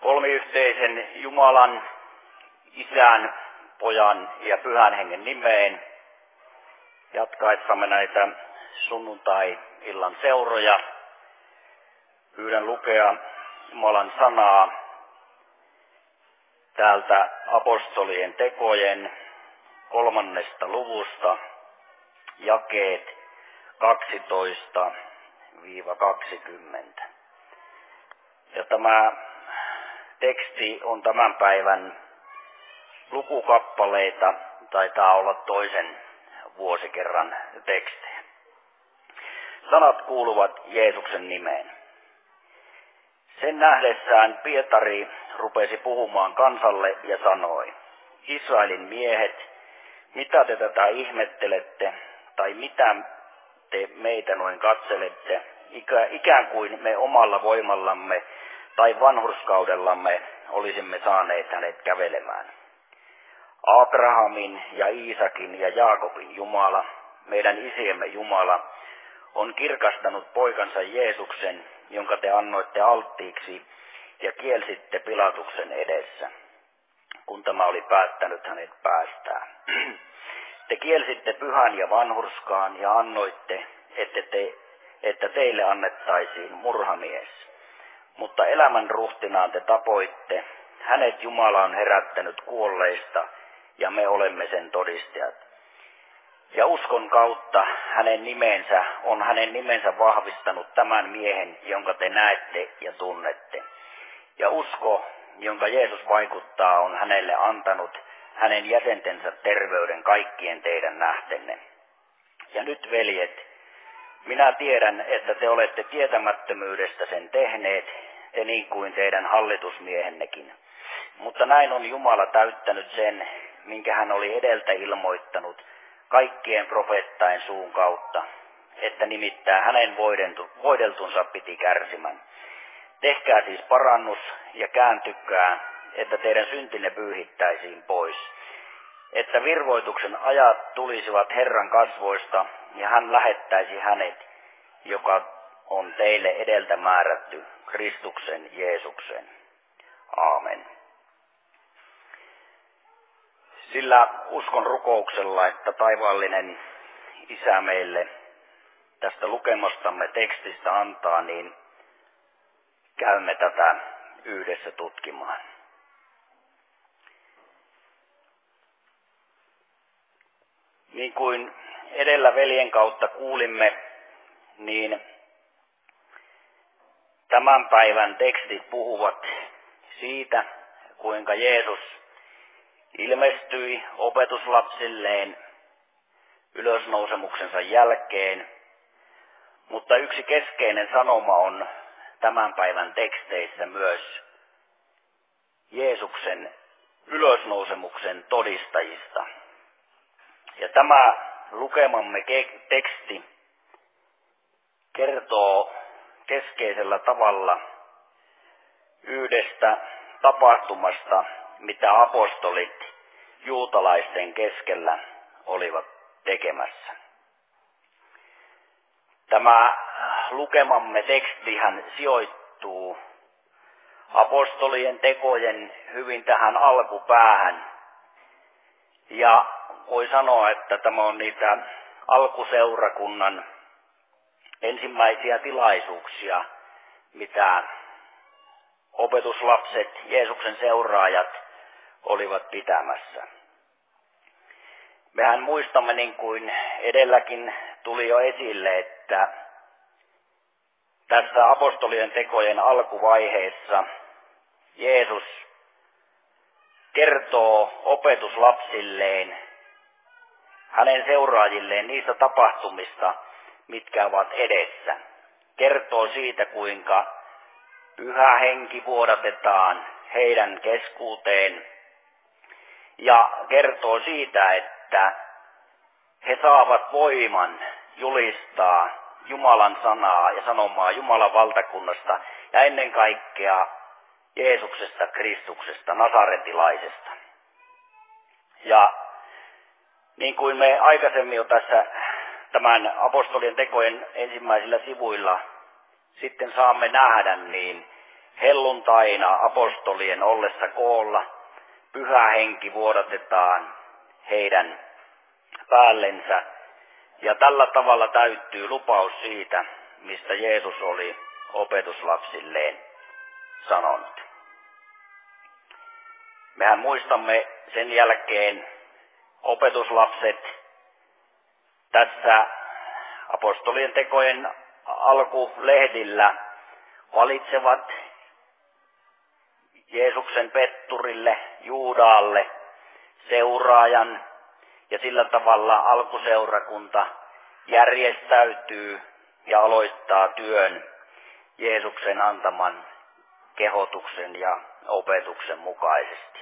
Kolmiyhteisen Jumalan, Isän, Pojan ja Pyhän Hengen nimeen jatkaessamme näitä sunnuntai-illan seuroja. Pyydän lukea Jumalan sanaa täältä apostolien tekojen 3. luvusta, jakeet 12-20. Ja tämä teksti on tämän päivän lukukappaleita, taitaa olla toisen vuosikerran tekstejä. Sanat kuuluvat Jeesuksen nimeen. Sen nähdessään Pietari rupesi puhumaan kansalle ja sanoi: Israelin miehet, mitä te tätä ihmettelette, tai mitä te meitä noin katselette, ikään kuin me omalla voimallamme tai vanhurskaudellamme olisimme saaneet hänet kävelemään. Abrahamin ja Iisakin ja Jaakobin Jumala, meidän isiemme Jumala, on kirkastanut poikansa Jeesuksen, jonka te annoitte alttiiksi ja kielsitte Pilatuksen edessä, kun tämä oli päättänyt hänet päästää. Te kielsitte pyhän ja vanhurskaan ja annoitte, että teille annettaisiin murhamies. Mutta elämän ruhtinaan te tapoitte, hänet Jumala on herättänyt kuolleista ja me olemme sen todistajat. Ja uskon kautta hänen nimensä vahvistanut tämän miehen, jonka te näette ja tunnette. Ja usko, jonka Jeesus vaikuttaa, on hänelle antanut hänen jäsentensä terveyden kaikkien teidän nähtenne. Ja nyt, veljet, minä tiedän, että te olette tietämättömyydestä sen tehneet, te niin kuin teidän hallitusmiehennekin. Mutta näin on Jumala täyttänyt sen, minkä hän oli edeltä ilmoittanut kaikkien profeettaen suun kautta, että nimittäin hänen voideltunsa piti kärsimän. Tehkää siis parannus ja kääntykää, että teidän syntinne pyyhittäisiin pois, että virvoituksen ajat tulisivat Herran kasvoista ja hän lähettäisi hänet, joka on teille edeltä määrätty, Kristuksen Jeesuksen. Aamen. Sillä uskon rukouksella, että taivaallinen Isä meille tästä lukemastamme tekstistä antaa, niin käymme tätä yhdessä tutkimaan. Niin kuin edellä veljen kautta kuulimme, niin tämän päivän tekstit puhuvat siitä, kuinka Jeesus ilmestyi opetuslapsilleen ylösnousemuksensa jälkeen, mutta yksi keskeinen sanoma on tämän päivän teksteissä myös Jeesuksen ylösnousemuksen todistajista. Ja tämä lukemamme teksti kertoo keskeisellä tavalla yhdestä tapahtumasta, mitä apostolit juutalaisten keskellä olivat tekemässä. Tämä lukemamme tekstihän sijoittuu apostolien tekojen hyvin tähän alkupäähän. Ja voi sanoa, että tämä on niitä alkuseurakunnan ensimmäisiä tilaisuuksia, mitä opetuslapset, Jeesuksen seuraajat, olivat pitämässä. Mehän muistamme, niin kuin edelläkin tuli jo esille, että tässä apostolien tekojen alkuvaiheessa Jeesus kertoo opetuslapsilleen, hänen seuraajilleen niistä tapahtumista, mitkä ovat edessä. Kertoo siitä, kuinka Pyhä Henki vuodatetaan heidän keskuuteen ja kertoo siitä, että he saavat voiman julistaa Jumalan sanaa ja sanomaa Jumalan valtakunnasta ja ennen kaikkea Jeesuksesta, Kristuksesta, nasaretilaisesta. Ja niin kuin me aikaisemmin jo tässä tämän apostolien tekojen ensimmäisillä sivuilla sitten saamme nähdä, niin helluntaina apostolien ollessa koolla Pyhä Henki vuodatetaan heidän päällensä. Ja tällä tavalla täyttyy lupaus siitä, mistä Jeesus oli opetuslapsilleen sanonut. Mehän muistamme sen jälkeen opetuslapset tässä apostolien tekojen alkulehdillä valitsevat Jeesuksen petturille, Juudalle, seuraajan, ja sillä tavalla alkuseurakunta järjestäytyy ja aloittaa työn Jeesuksen antaman kehotuksen ja opetuksen mukaisesti.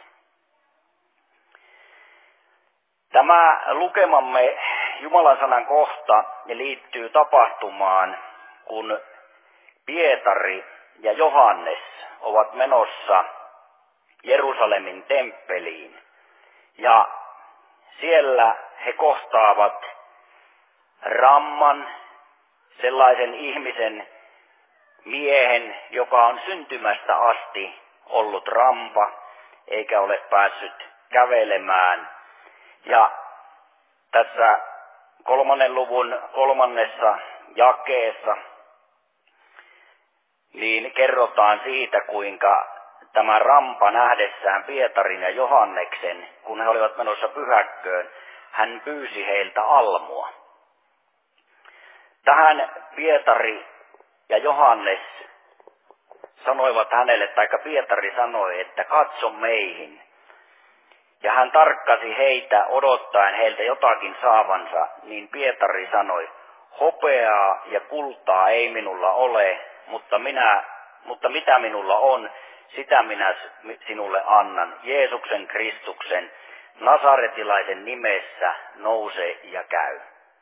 Tämä lukemamme Jumalan sanan kohta liittyy tapahtumaan, kun Pietari ja Johannes ovat menossa Jerusalemin temppeliin, ja siellä he kohtaavat ramman, sellaisen miehen, joka on syntymästä asti ollut rampa, eikä ole päässyt kävelemään. Ja tässä 3. luvun 3. jakeessa niin kerrotaan siitä, kuinka tämä rampa nähdessään Pietarin ja Johanneksen, kun he olivat menossa pyhäkköön, hän pyysi heiltä almua. Tähän Pietari ja Johannes sanoivat hänelle, tai Pietari sanoi, että katso meihin. Ja hän tarkkasi heitä odottaen heiltä jotakin saavansa, niin Pietari sanoi, hopeaa ja kultaa ei minulla ole, mutta mitä minulla on, sitä minä sinulle annan. Jeesuksen Kristuksen, nasaretilaisen nimessä, nouse ja käy.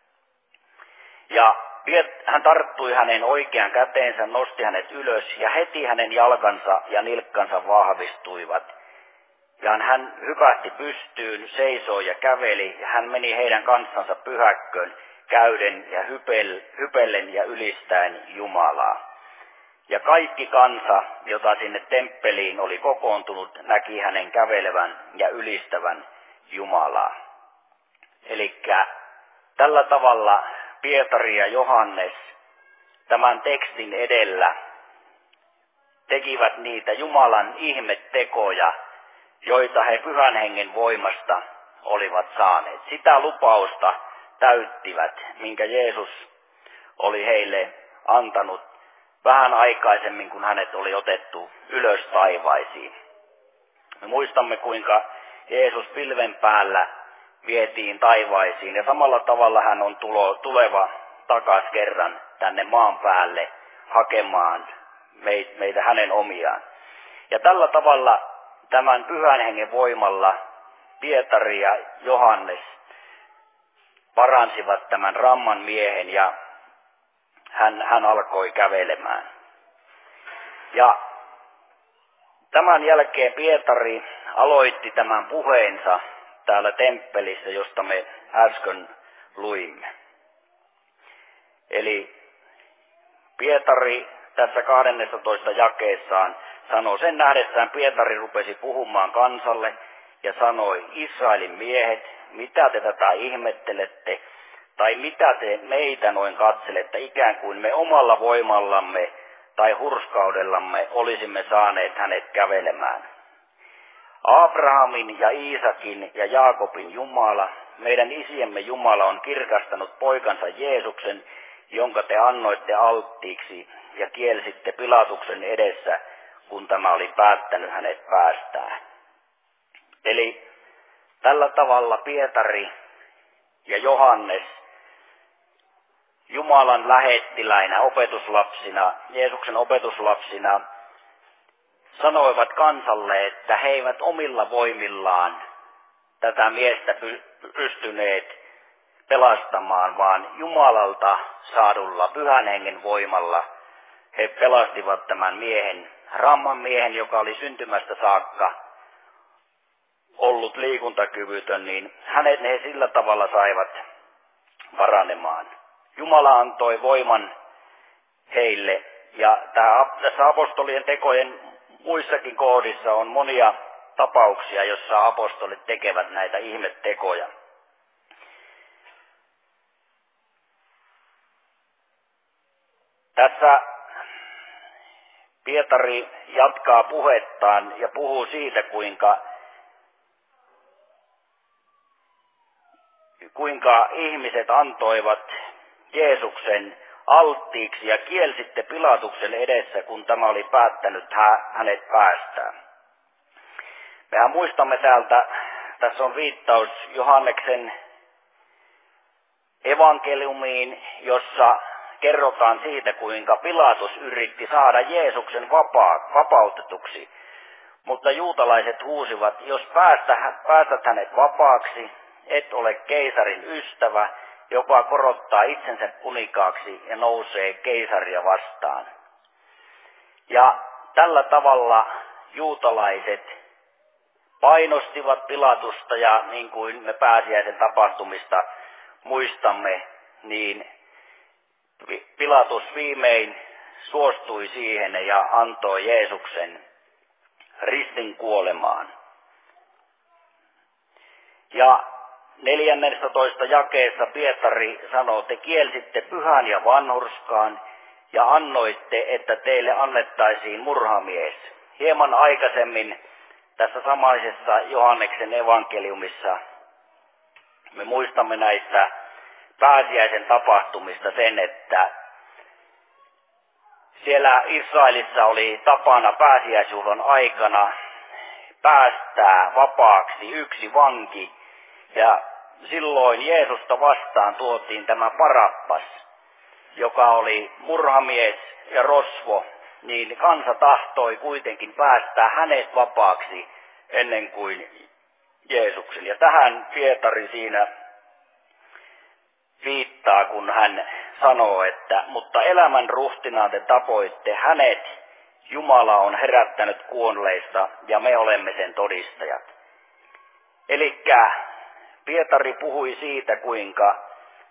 Ja hän tarttui hänen oikean käteensä, nosti hänet ylös, ja heti hänen jalkansa ja nilkkansa vahvistuivat. Ja hän hypähti pystyyn, seisoi ja käveli, ja hän meni heidän kanssansa pyhäkköön, käyden ja hypellen ja ylistäen Jumalaa. Ja kaikki kansa, jota sinne temppeliin oli kokoontunut, näki hänen kävelevän ja ylistävän Jumalaa. Elikkä tällä tavalla Pietari ja Johannes tämän tekstin edellä tekivät niitä Jumalan ihmettekoja, joita he Pyhän Hengen voimasta olivat saaneet. Sitä lupausta täyttivät, minkä Jeesus oli heille antanut vähän aikaisemmin, kun hänet oli otettu ylös taivaisiin. Me muistamme, kuinka Jeesus pilven päällä vietiin taivaisiin, ja samalla tavalla hän on tuleva takas kerran tänne maan päälle hakemaan meitä hänen omiaan. Ja tällä tavalla tämän Pyhän Hengen voimalla Pietari ja Johannes paransivat tämän ramman miehen, ja hän alkoi kävelemään. Ja tämän jälkeen Pietari aloitti tämän puheensa täällä temppelissä, josta me äsken luimme. Eli Pietari tässä 12 jakeessaan sanoi, sen nähdessään Pietari rupesi puhumaan kansalle ja sanoi, Israelin miehet, mitä te tätä ihmettelette, tai mitä te meitä noin katselette, ikään kuin me omalla voimallamme tai hurskaudellamme olisimme saaneet hänet kävelemään. Abrahamin ja Iisakin ja Jaakobin Jumala, meidän isiemme Jumala on kirkastanut poikansa Jeesuksen, jonka te annoitte alttiiksi ja kielsitte Pilatuksen edessä, kun tämä oli päättänyt hänet päästää. Eli tällä tavalla Pietari ja Johannes Jumalan lähettiläinä, opetuslapsina, Jeesuksen opetuslapsina, sanoivat kansalle, että he eivät omilla voimillaan tätä miestä pystyneet pelastamaan, vaan Jumalalta saadulla Pyhän Hengen voimalla he pelastivat tämän miehen, ramman miehen, joka oli syntymästä saakka ollut liikuntakyvytön, niin hänet he sillä tavalla saivat paranemaan. Jumala antoi voiman heille, ja tämä tässä apostolien tekojen muissakin kohdissa on monia tapauksia, jossa apostolit tekevät näitä ihmettekoja. Tässä Pietari jatkaa puhettaan ja puhuu siitä, kuinka ihmiset antoivat Jeesuksen alttiiksi ja kielsitte Pilatuksen edessä, kun tämä oli päättänyt hänet päästää. Mehän muistamme tässä on viittaus Johanneksen evankeliumiin, jossa kerrotaan siitä, kuinka Pilatus yritti saada Jeesuksen vapautetuksi. Mutta juutalaiset huusivat, jos päästät hänet vapaaksi, et ole keisarin ystävä, joka korottaa itsensä kunikaaksi ja nousee keisaria vastaan. Ja tällä tavalla juutalaiset painostivat Pilatusta, ja niin kuin me pääsiäisen tapahtumista muistamme, niin Pilatus viimein suostui siihen ja antoi Jeesuksen ristin kuolemaan. Ja 14. jakeessa Pietari sanoo, te kielsitte pyhän ja vanhurskaan ja annoitte, että teille annettaisiin murhamies. Hieman aikaisemmin tässä samaisessa Johanneksen evankeliumissa me muistamme näistä pääsiäisen tapahtumista sen, että siellä Israelissa oli tapana pääsiäisjuhlan aikana päästää vapaaksi yksi vanki, ja silloin Jeesusta vastaan tuotiin tämä Barabas, joka oli murhamies ja rosvo, niin kansa tahtoi kuitenkin päästää hänet vapaaksi ennen kuin Jeesuksen. Ja tähän Pietari siinä viittaa, kun hän sanoo, että mutta elämän ruhtinaan te tapoitte hänet, Jumala on herättänyt kuolleista ja me olemme sen todistajat. Elikkä Pietari puhui siitä, kuinka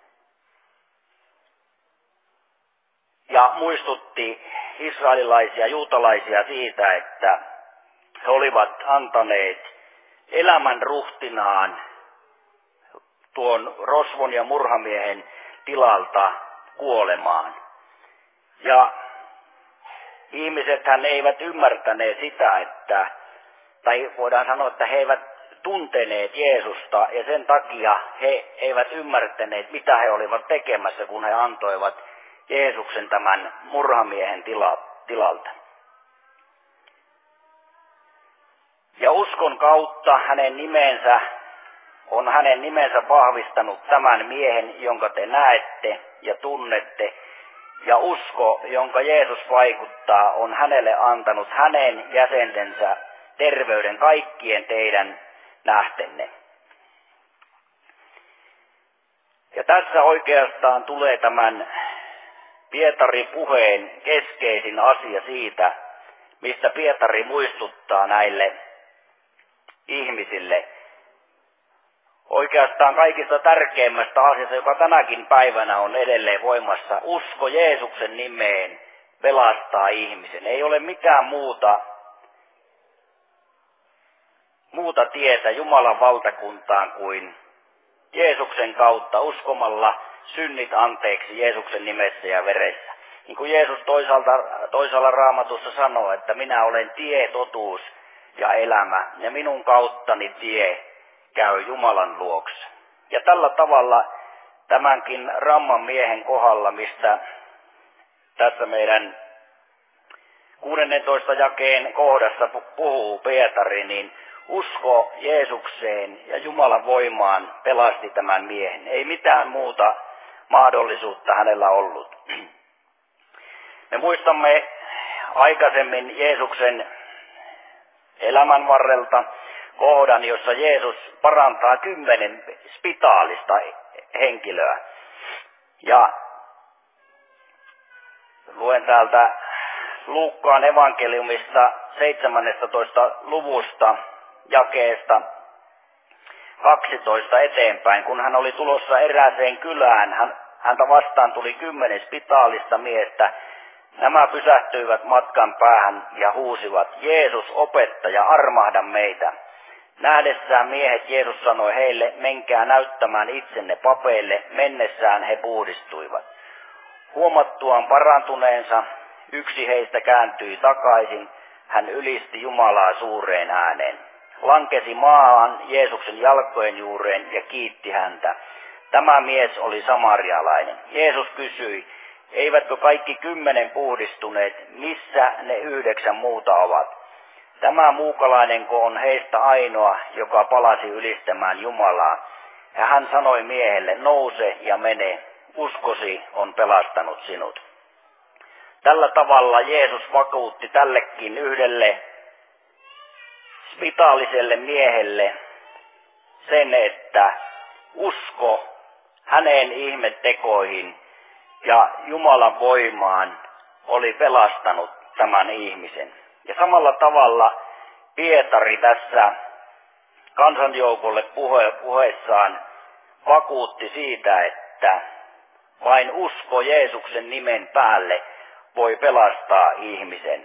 ja muistutti israelilaisia, juutalaisia siitä, että he olivat antaneet elämän ruhtinaan tuon rosvon ja murhamiehen tilalta kuolemaan. Ja ihmisethän eivät ymmärtäneet sitä, tai voidaan sanoa, että he eivät tunteneet Jeesusta, ja sen takia he eivät ymmärtäneet, mitä he olivat tekemässä, kun he antoivat Jeesuksen tämän murhamiehen tilalta. Ja uskon kautta hänen nimensä vahvistanut tämän miehen, jonka te näette ja tunnette, ja usko, jonka Jeesus vaikuttaa, on hänelle antanut hänen jäsentensä terveyden kaikkien teidän nähtenne. Ja tässä oikeastaan tulee tämän Pietarin puheen keskeisin asia siitä, mistä Pietari muistuttaa näille ihmisille. Oikeastaan kaikista tärkeimmästä asiasta, joka tänäkin päivänä on edelleen voimassa, usko Jeesuksen nimeen pelastaa ihmisen. Ei ole mitään muuta tietä Jumalan valtakuntaan kuin Jeesuksen kautta uskomalla synnit anteeksi Jeesuksen nimessä ja veressä. Niin kuin Jeesus toisaalla Raamatussa sanoo, että minä olen tie, totuus ja elämä, ja minun kauttani tie käy Jumalan luokse. Ja tällä tavalla tämänkin ramman miehen kohdalla, mistä tässä meidän 16. jakeen kohdassa puhuu Pietari, niin usko Jeesukseen ja Jumalan voimaan pelasti tämän miehen. Ei mitään muuta mahdollisuutta hänellä ollut. Me muistamme aikaisemmin Jeesuksen elämän varrelta kohdan, jossa Jeesus parantaa 10 spitaalista henkilöä. Ja luen täältä Luukkaan evankeliumista 17. luvusta jakeesta 12 eteenpäin. Kun hän oli tulossa erääseen kylään, häntä vastaan tuli 10 spitaalista miestä, Nämä pysähtyivät matkan päähän ja huusivat, Jeesus, opettaja, armahda meitä. Nähdessään miehet Jeesus sanoi heille, menkää näyttämään itsenne papeille, mennessään he puhdistuivat. Huomattuaan parantuneensa, yksi heistä kääntyi takaisin, hän ylisti Jumalaa suureen ääneen. Lankesi maahan Jeesuksen jalkojen juureen ja kiitti häntä. Tämä mies oli samarialainen. Jeesus kysyi, eivätkö kaikki 10 puhdistuneet, missä ne 9 muuta ovat? Tämä muukalainenko on heistä ainoa, joka palasi ylistämään Jumalaa? Ja hän sanoi miehelle, nouse ja mene, uskosi on pelastanut sinut. Tällä tavalla Jeesus vakuutti tällekin yhdelle spitaaliselle miehelle sen, että usko hänen ihmettekoihin ja Jumalan voimaan oli pelastanut tämän ihmisen. Ja samalla tavalla Pietari tässä kansanjoukolle puheessaan vakuutti siitä, että vain usko Jeesuksen nimen päälle voi pelastaa ihmisen.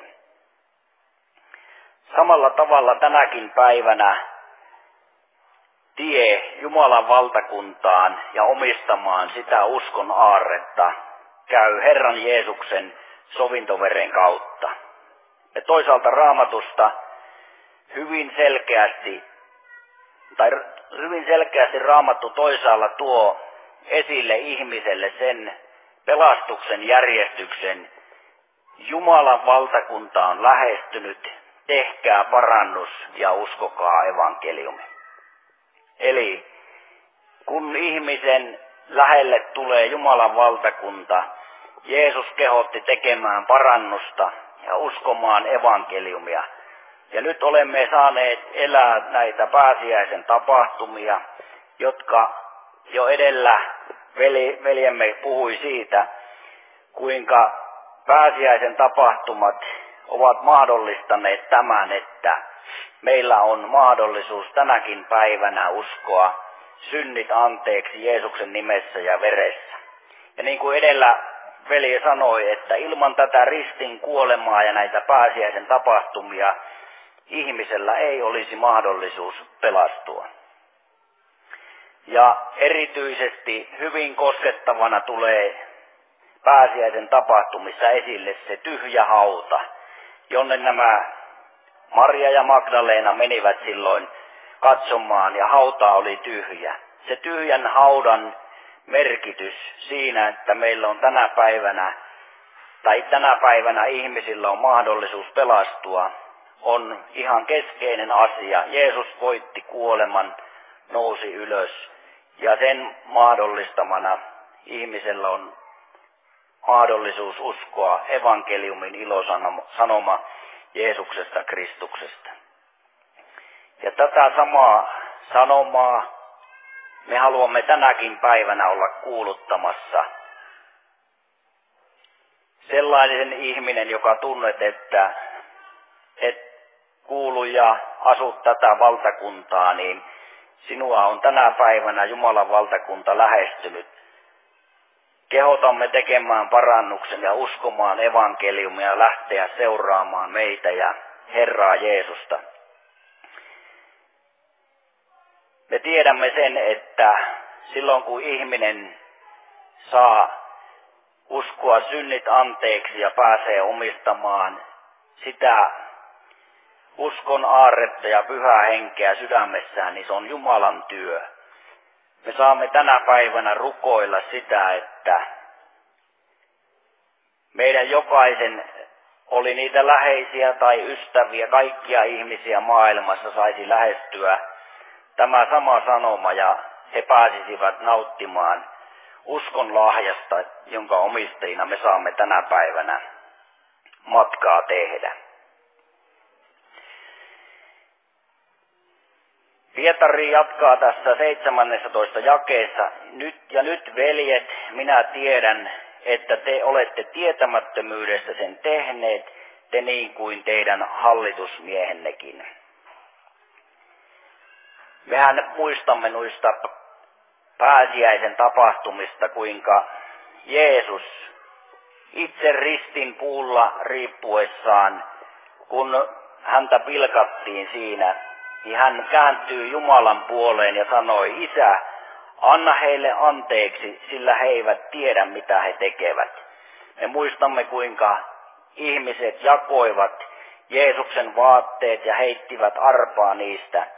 Samalla tavalla tänäkin päivänä tie Jumalan valtakuntaan ja omistamaan sitä uskon aarretta käy Herran Jeesuksen sovintoveren kautta. Ja toisaalta Raamatusta hyvin selkeästi Raamattu toisaalla tuo esille ihmiselle sen pelastuksen järjestyksen. Jumalan valtakunta on lähestynyt, tehkää parannus ja uskokaa evankeliumi. Eli kun ihmisen lähelle tulee Jumalan valtakunta, Jeesus kehotti tekemään parannusta ja uskomaan evankeliumia. Ja nyt olemme saaneet elää näitä pääsiäisen tapahtumia, jotka jo edellä veljemme puhui siitä, kuinka pääsiäisen tapahtumat ovat mahdollistaneet tämän, että meillä on mahdollisuus tänäkin päivänä uskoa synnit anteeksi Jeesuksen nimessä ja veressä. Ja niin kuin edellä veli sanoi, että ilman tätä ristin kuolemaa ja näitä pääsiäisen tapahtumia ihmisellä ei olisi mahdollisuus pelastua. Ja erityisesti hyvin koskettavana tulee pääsiäisen tapahtumissa esille se tyhjä hauta, jonne nämä Maria ja Magdalena menivät silloin katsomaan ja hauta oli tyhjä. Se tyhjän haudan merkitys siinä, että meillä on tänä päivänä ihmisillä on mahdollisuus pelastua, on ihan keskeinen asia. Jeesus voitti kuoleman, nousi ylös ja sen mahdollistamana ihmisellä on mahdollisuus uskoa evankeliumin ilosanoma Jeesuksesta Kristuksesta. Ja tätä samaa sanomaa me haluamme tänäkin päivänä olla kuuluttamassa. Sellainen ihminen, joka tunnet, että et kuulu ja asut tätä valtakuntaa, niin sinua on tänä päivänä Jumalan valtakunta lähestynyt. Kehotamme tekemään parannuksen ja uskomaan evankeliumia ja lähteä seuraamaan meitä ja Herraa Jeesusta. Me tiedämme sen, että silloin kun ihminen saa uskoa synnit anteeksi ja pääsee omistamaan sitä uskon aarretta ja pyhää henkeä sydämessään, niin se on Jumalan työ. Me saamme tänä päivänä rukoilla sitä, että meidän jokaisen, oli niitä läheisiä tai ystäviä, kaikkia ihmisiä maailmassa saisi lähestyä tämä sama sanoma ja he pääsisivät nauttimaan uskon lahjasta, jonka omistajina me saamme tänä päivänä matkaa tehdä. Pietari jatkaa tässä 17 jakeessa. Nyt veljet, minä tiedän, että te olette tietämättömyydestä sen tehneet, te niin kuin teidän hallitusmiehennekin. Mehän muistamme noista pääsiäisen tapahtumista, kuinka Jeesus itse ristin puulla riippuessaan, kun häntä pilkattiin siinä, niin hän kääntyy Jumalan puoleen ja sanoi, Isä, anna heille anteeksi, sillä he eivät tiedä, mitä he tekevät. Me muistamme, kuinka ihmiset jakoivat Jeesuksen vaatteet ja heittivät arpaa niistä.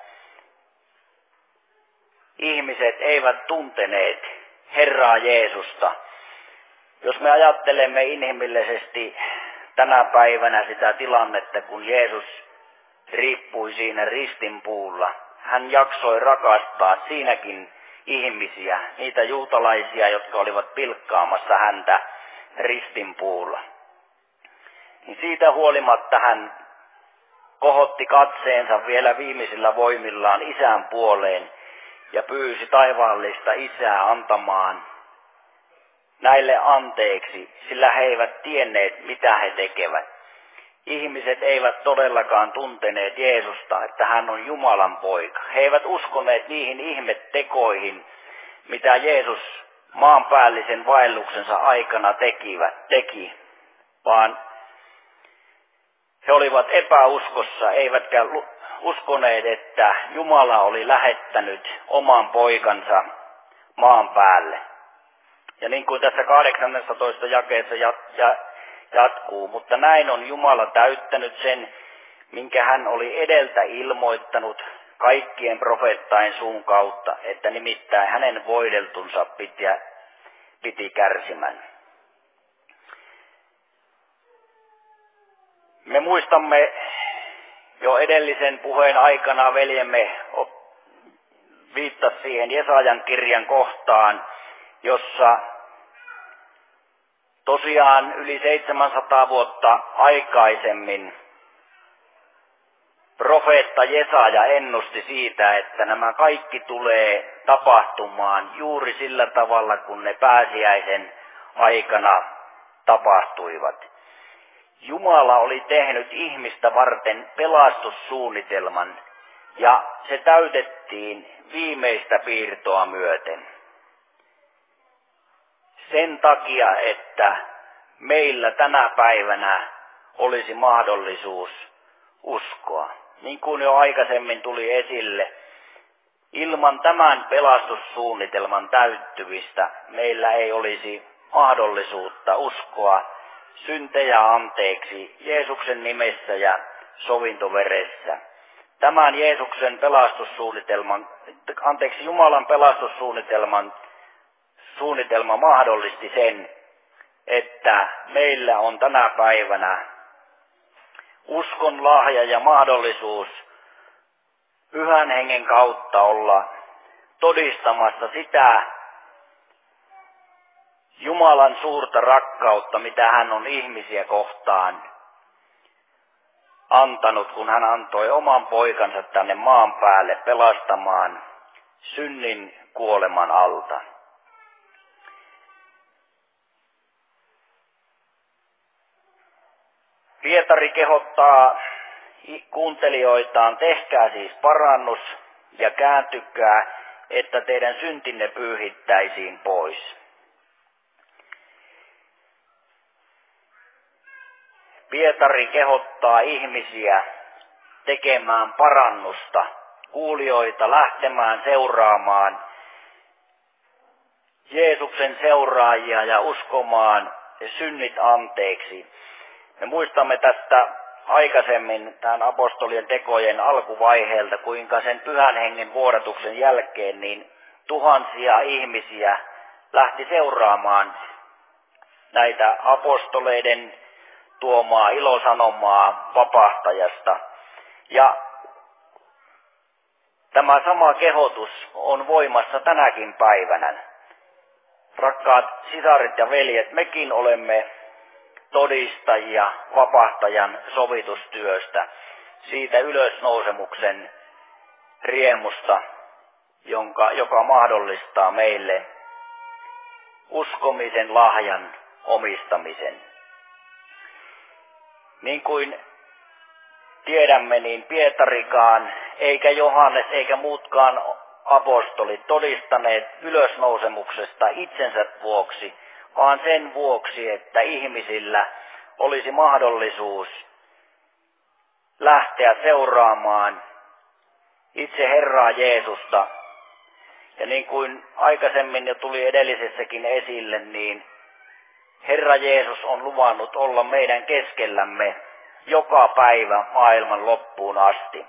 Ihmiset eivät tunteneet Herraa Jeesusta. Jos me ajattelemme inhimillisesti tänä päivänä sitä tilannetta, kun Jeesus riippui siinä ristinpuulla, hän jaksoi rakastaa siinäkin ihmisiä, niitä juutalaisia, jotka olivat pilkkaamassa häntä ristinpuulla. Niin siitä huolimatta hän kohotti katseensa vielä viimeisillä voimillaan Isän puoleen ja pyysi taivaallista Isää antamaan näille anteeksi, sillä he eivät tienneet, mitä he tekevät. Ihmiset eivät todellakaan tunteneet Jeesusta, että hän on Jumalan poika. He eivät uskoneet niihin ihmettekoihin, mitä Jeesus maanpäällisen vaelluksensa aikana teki, vaan he olivat epäuskossa, eivätkä uskoneet, että Jumala oli lähettänyt oman poikansa maan päälle. Ja niin kuin tässä 18 jakeessa jatkuu, mutta näin on Jumala täyttänyt sen, minkä hän oli edeltä ilmoittanut kaikkien profeettaen suun kautta, että nimittäin hänen voideltunsa piti kärsimän. Me muistamme jo edellisen puheen aikana veljemme viittasi siihen Jesajan kirjan kohtaan, jossa tosiaan yli 700 vuotta aikaisemmin profeetta Jesaja ennusti siitä, että nämä kaikki tulee tapahtumaan juuri sillä tavalla, kun ne pääsiäisen aikana tapahtuivat. Jumala oli tehnyt ihmistä varten pelastussuunnitelman, ja se täytettiin viimeistä piirtoa myöten. Sen takia, että meillä tänä päivänä olisi mahdollisuus uskoa. Niin kuin jo aikaisemmin tuli esille, ilman tämän pelastussuunnitelman täyttymistä meillä ei olisi mahdollisuutta uskoa syntejä anteeksi Jeesuksen nimessä ja sovintoveressä. Tämän Jumalan pelastussuunnitelma mahdollisti sen, että meillä on tänä päivänä uskon lahja ja mahdollisuus Pyhän Hengen kautta olla todistamassa sitä Jumalan suurta rakkautta, mitä hän on ihmisiä kohtaan antanut, kun hän antoi oman poikansa tänne maan päälle pelastamaan synnin kuoleman alta. Pietari kehottaa kuuntelijoitaan, tehkää siis parannus ja kääntykää, että teidän syntinne pyyhittäisiin pois. Pietari kehottaa ihmisiä tekemään parannusta, kuulijoita lähtemään seuraamaan Jeesuksen seuraajia ja uskomaan synnit anteeksi. Me muistamme tästä aikaisemmin tämän apostolien tekojen alkuvaiheelta, kuinka sen Pyhän Hengen vuodatuksen jälkeen niin tuhansia ihmisiä lähti seuraamaan näitä apostoleiden tuomaa ilosanomaa vapahtajasta. Ja tämä sama kehotus on voimassa tänäkin päivänä. Rakkaat sisaret ja veljet, mekin olemme todistajia vapahtajan sovitustyöstä, siitä ylösnousemuksen riemusta, joka mahdollistaa meille uskomisen lahjan omistamisen. Niin kuin tiedämme, niin Pietarikaan, eikä Johannes, eikä muutkaan apostolit todistaneet ylösnousemuksesta itsensä vuoksi, vaan sen vuoksi, että ihmisillä olisi mahdollisuus lähteä seuraamaan itse Herraa Jeesusta. Ja niin kuin aikaisemmin jo tuli edellisessäkin esille, niin Herra Jeesus on luvannut olla meidän keskellämme joka päivä maailman loppuun asti.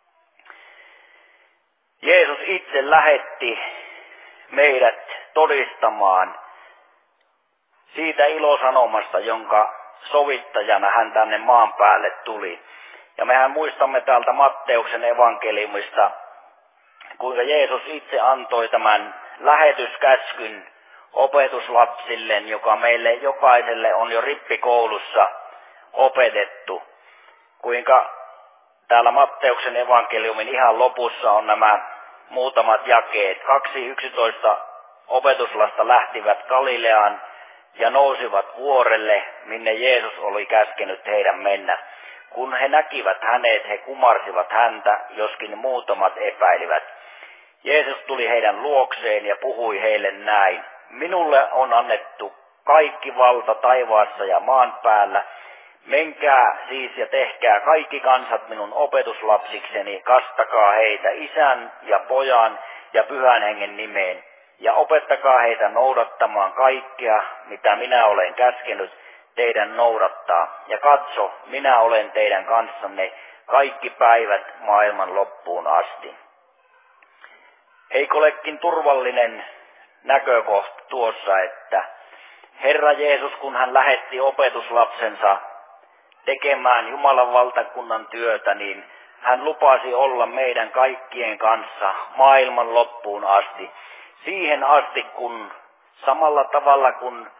Jeesus itse lähetti meidät todistamaan siitä ilosanomasta, jonka sovittajana hän tänne maan päälle tuli. Ja mehän muistamme täältä Matteuksen evankeliumista, kuinka Jeesus itse antoi tämän lähetyskäskyn opetuslapsilleen, joka meille jokaiselle on jo rippikoulussa opetettu. Kuinka täällä Matteuksen evankeliumin ihan lopussa on nämä muutamat jakeet. 2:11 opetuslasta lähtivät Galileaan ja nousivat vuorelle, minne Jeesus oli käskenyt heidän mennä. Kun he näkivät hänet, he kumarsivat häntä, joskin muutamat epäilivät. Jeesus tuli heidän luokseen ja puhui heille näin. Minulle on annettu kaikki valta taivaassa ja maan päällä. Menkää siis ja tehkää kaikki kansat minun opetuslapsikseni, kastakaa heitä Isän ja Pojan ja Pyhän Hengen nimeen. Ja opettakaa heitä noudattamaan kaikkea, mitä minä olen käskenyt teidän noudattaa. Ja katso, minä olen teidän kanssanne kaikki päivät maailman loppuun asti. Eikö olekin turvallinen näkökohta tuossa, että Herra Jeesus, kun hän lähetti opetuslapsensa tekemään Jumalan valtakunnan työtä, niin hän lupasi olla meidän kaikkien kanssa maailman loppuun asti. Siihen asti, kun samalla tavalla kun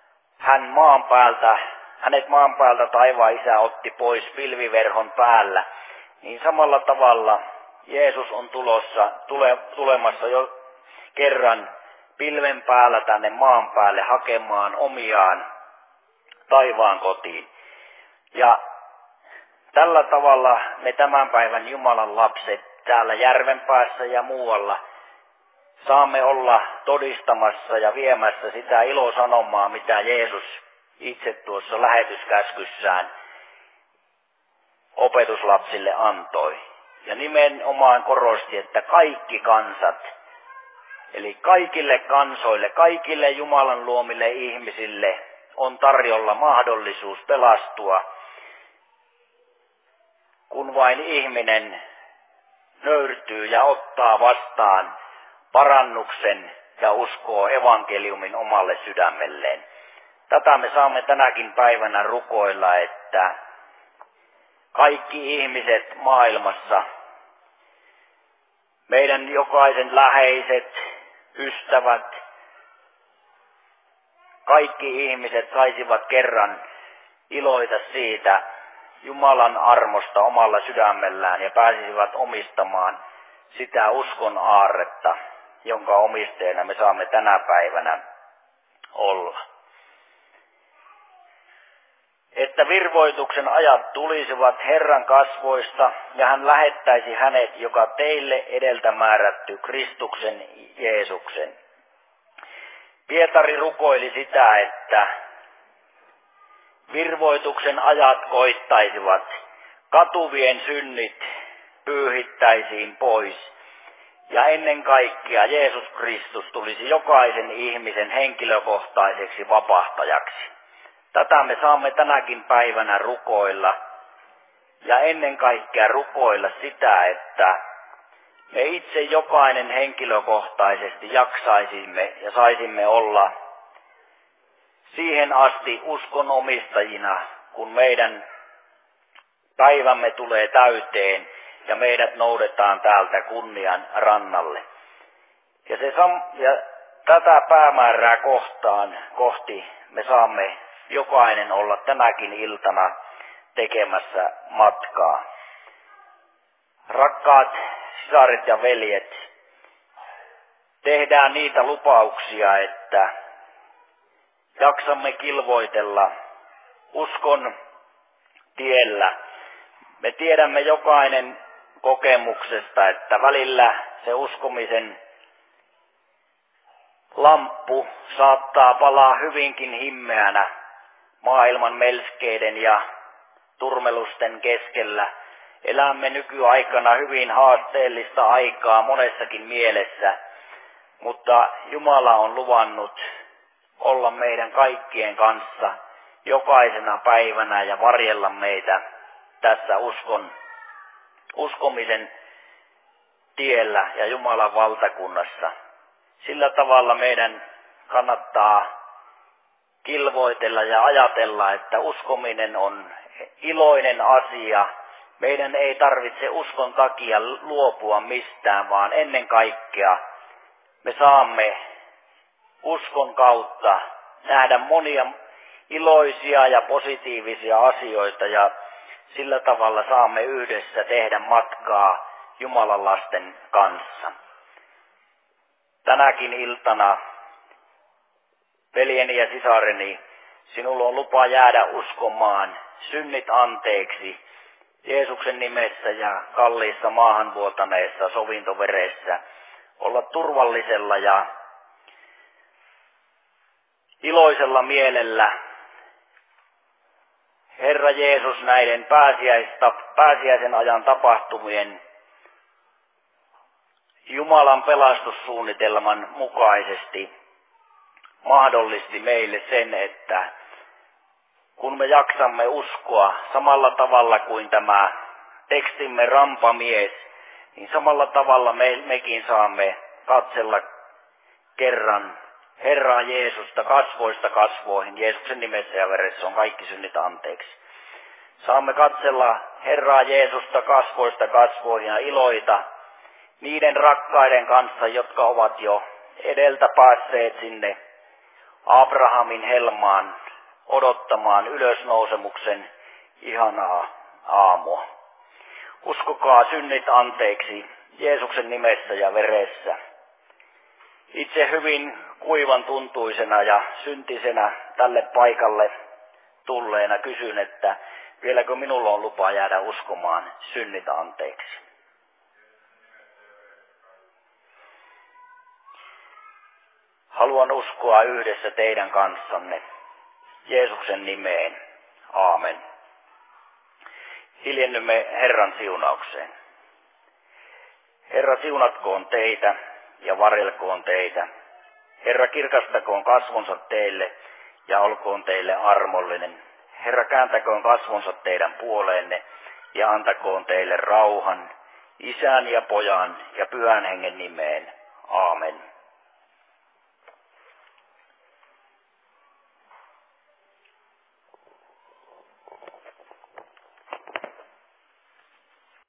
hänet maan päältä taivaan Isä otti pois pilviverhon päällä, niin samalla tavalla Jeesus on tulemassa jo kerran pilven päällä tänne maan päälle hakemaan omiaan taivaan kotiin. Ja tällä tavalla me tämän päivän Jumalan lapset täällä Järvenpäässä ja muualla saamme olla todistamassa ja viemässä sitä ilosanomaa, mitä Jeesus itse tuossa lähetyskäskyssään opetuslapsille antoi. Ja nimenomaan korosti, että kaikki kansat, eli kaikille kansoille, kaikille Jumalan luomille ihmisille on tarjolla mahdollisuus pelastua, kun vain ihminen nöyrtyy ja ottaa vastaan parannuksen ja uskoo evankeliumin omalle sydämelleen. Tätä me saamme tänäkin päivänä rukoilla, että kaikki ihmiset maailmassa, meidän jokaisen läheiset, ystävät, kaikki ihmiset saisivat kerran iloita siitä Jumalan armosta omalla sydämellään ja pääsisivät omistamaan sitä uskon aarretta, jonka omisteena me saamme tänä päivänä olla. Että virvoituksen ajat tulisivat Herran kasvoista ja hän lähettäisi hänet, joka teille edeltä määrätty Kristuksen Jeesuksen. Pietari rukoili sitä, että virvoituksen ajat koittaisivat, katuvien synnit pyyhittäisiin pois ja ennen kaikkea Jeesus Kristus tulisi jokaisen ihmisen henkilökohtaiseksi vapahtajaksi. Tätä me saamme tänäkin päivänä rukoilla ja ennen kaikkea rukoilla sitä, että me itse jokainen henkilökohtaisesti jaksaisimme ja saisimme olla siihen asti uskon omistajina, kun meidän päivämme tulee täyteen ja meidät noudetaan täältä kunnian rannalle. Ja tätä päämäärää kohti me saamme jokainen olla tänäkin iltana tekemässä matkaa. Rakkaat sisaret ja veljet, tehdään niitä lupauksia, että jaksamme kilvoitella uskon tiellä. Me tiedämme jokainen kokemuksesta, että välillä se uskomisen lamppu saattaa palaa hyvinkin himmeänä maailman melskeiden ja turmelusten keskellä. Elämme nykyaikana hyvin haasteellista aikaa monessakin mielessä, mutta Jumala on luvannut olla meidän kaikkien kanssa jokaisena päivänä ja varjella meitä tässä uskomisen tiellä ja Jumalan valtakunnassa. Sillä tavalla meidän kannattaa kilvoitella ja ajatella, että uskominen on iloinen asia. Meidän ei tarvitse uskon takia luopua mistään, vaan ennen kaikkea me saamme uskon kautta nähdä monia iloisia ja positiivisia asioita ja sillä tavalla saamme yhdessä tehdä matkaa Jumalan lasten kanssa. Tänäkin iltana, veljeni ja sisareni, sinulla on lupa jäädä uskomaan synnit anteeksi Jeesuksen nimessä ja kalliissa maahan vuotaneessa sovintoveressä, olla turvallisella ja iloisella mielellä. Herra Jeesus näiden pääsiäisen ajan tapahtumien Jumalan pelastussuunnitelman mukaisesti mahdollisti meille sen, että kun me jaksamme uskoa samalla tavalla kuin tämä tekstimme rampamies, niin samalla tavalla mekin saamme katsella kerran Herraa Jeesusta kasvoista kasvoihin. Jeesuksen nimessä ja veressä on kaikki synnit anteeksi. Saamme katsella Herraa Jeesusta kasvoista kasvoihin ja iloita niiden rakkaiden kanssa, jotka ovat jo edeltä päässeet sinne Abrahamin helmaan odottamaan ylösnousemuksen ihanaa aamua. Uskokaa synnit anteeksi Jeesuksen nimessä ja veressä. Itse hyvin kuivan tuntuisena ja syntisenä tälle paikalle tulleena kysyn, että vieläkö minulla on lupa jäädä uskomaan synnit anteeksi. Haluan uskoa yhdessä teidän kanssanne Jeesuksen nimeen. Aamen. Hiljennymme Herran siunaukseen. Herra siunatkoon teitä ja varjelkoon teitä. Herra kirkastakoon kasvonsa teille ja olkoon teille armollinen. Herra kääntäköön kasvonsa teidän puoleenne ja antakoon teille rauhan, Isän ja Pojan ja Pyhän Hengen nimeen. Aamen.